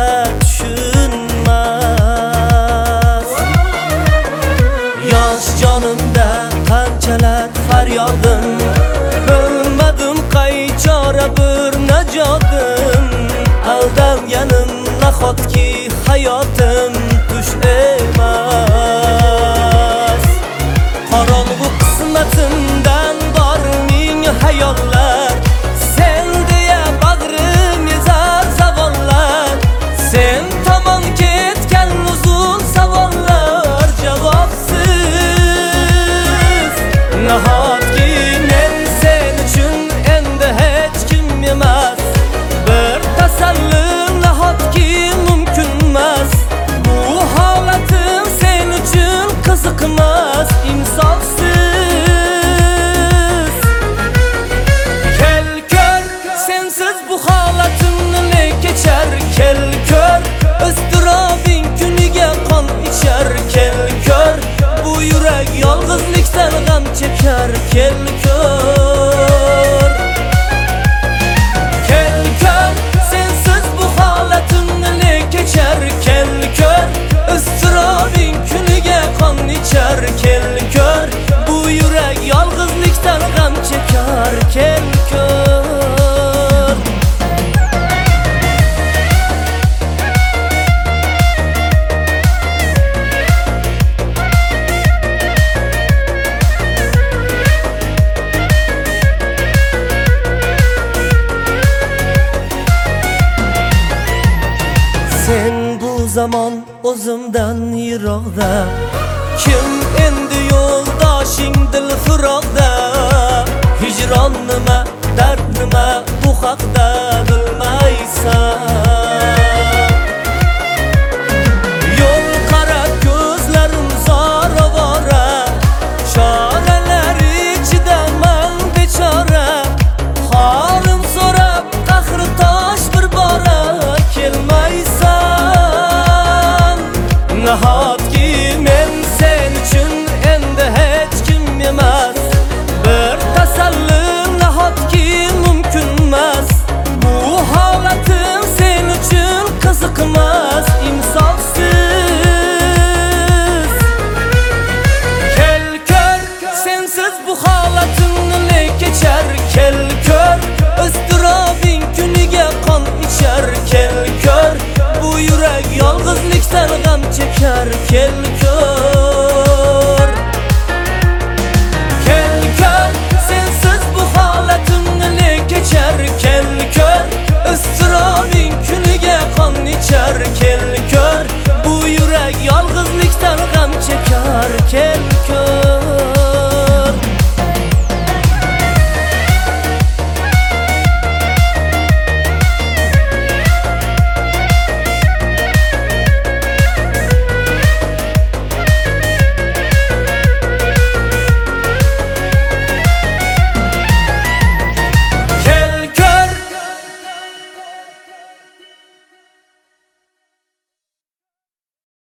tushunmas. Yosh jonimda qanchalar faryodim, bilmadim qaychora bir najotim. Aldanganim nahotki hayotim tush emas. Qorong'u qismatimdan bor ming hayollar, sen deya bag'rim ezar savollar. Sen tomon ketgan uzun savollar javobsiz. Nahotki men sen uchun endi hech kim emas. Bir tasalli nahotki mumkin emas. Bu holatim sen uchun qiziqmas, insofsiz. Kel ko'r, sensiz bu holatimni ne kechar. Kel ko'r, iztirobing kuniga qon ichar. Kel ko'r, bu yurak yolg'izlikdan g'am chekar. Kel ko'r, kel ko'r, sensiz bu holatimni ne kechar. Kel ko'r, iztirobing kuniga qon ichar. Kel ko'r, bu yurak yolg'izlikdan g'am chekar. Kel ko'r. Sen bu zamon o'zimdan yiroqda, kim endi yo'ldoshing dil firoqda. Hijron nima, dard nima, bu haqda bilmaysan. Yo'l qarab ko'zlarim zor ovora, choralar ichidaman bechora. Holim so'rab qahri tosh bir bora kelmaysan. Nahotki men sen uchun endi hech kim emas. Bir tasalli nahotki mumkin emas. Bu holatim sen uchun qiziqmas, insofsiz. Kel ko'r, sensiz bu holatimni ne kechar. Kel ko'r, iztirobing kuniga qon ichar. Kel ko'r, bu yurak yolg'izlikdan g'am chekar. Kel